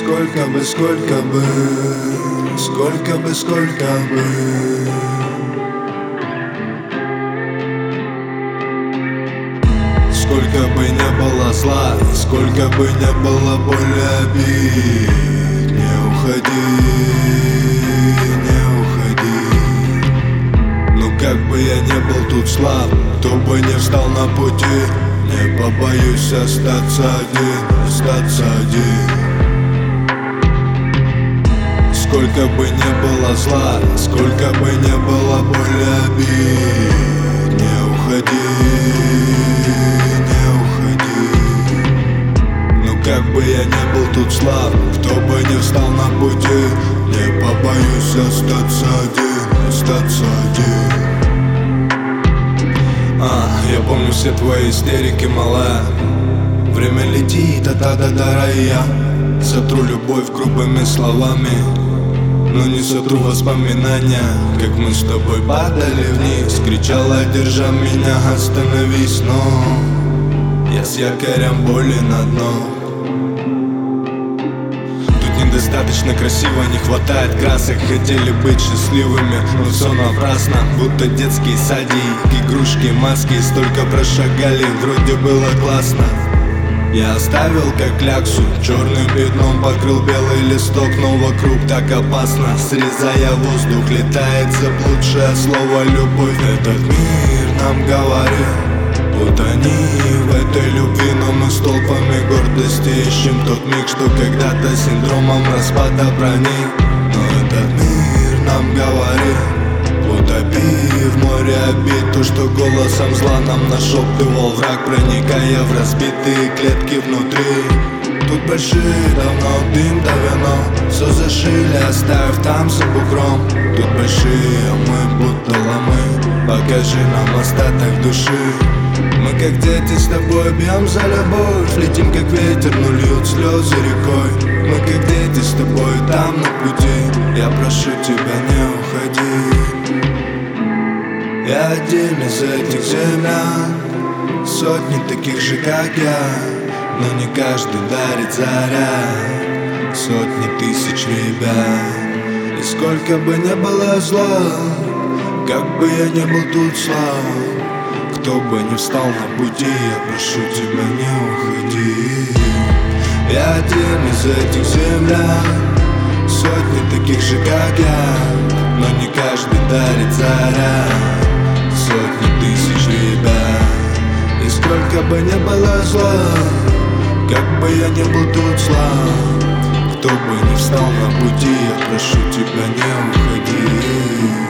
сколько бы, сколько бы, сколько бы, сколько бы. Сколько бы не было зла, сколько бы не было боли, обид, не уходи, не уходи. Ну как бы я не был тут слаб, кто бы не встал на пути, не побоюсь остаться один, остаться один. Сколько бы не было зла, сколько бы не было боли, обид, не уходи, не уходи. Ну как бы я не был тут слаб, кто бы не встал на пути, не побоюсь остаться один, остаться один. Я помню все твои истерики, малая. Время летит, а-та-да-да-ра, и я сотру любовь грубыми словами, но не сотру воспоминания, как мы с тобой падали вниз. Кричала, держа меня, остановись, но я с якорем боли на дно. Тут недостаточно красиво, не хватает красок. Хотели быть счастливыми, но все напрасно. Будто детские садики, игрушки, маски. Столько прошагали, вроде было классно. Я оставил как кляксу, черным пятном покрыл белый листок, но вокруг так опасно. Срезая воздух, летает заблудшее слово любовь. Этот мир нам говорит, утони в этой любви, но мы с толпами гордости ищем тот миг, что когда-то синдромом распада проник. Но этот мир нам говорит, утопи в море обид то, что голосом зла нам нашептывал враг, проникая в разбитые клетки внутри. Тут большие давно дым да вино, все зашили, оставив там за бугром. Тут большие, а мы будто ломы, покажи нам остаток души. Мы как дети с тобой бьем за любовь, летим как ветер, но льют слезы рекой. Мы как дети с тобой там на пути, я прошу тебя, не уходи. Я один из этих землян, сотни таких же, как я, но не каждый дарит заряд. Сотни тысяч ребят, и сколько бы не было зла, как бы я не был тут слаб, кто бы не встал на пути, я прошу тебя, не уходи. Я один из этих землян, сотни таких же, как я, но не каждый дарит заряд. Сотни тысяч ребят, и сколько бы не было зла, как бы я не был тут слаб, кто бы не встал на пути, я прошу тебя, не уходи.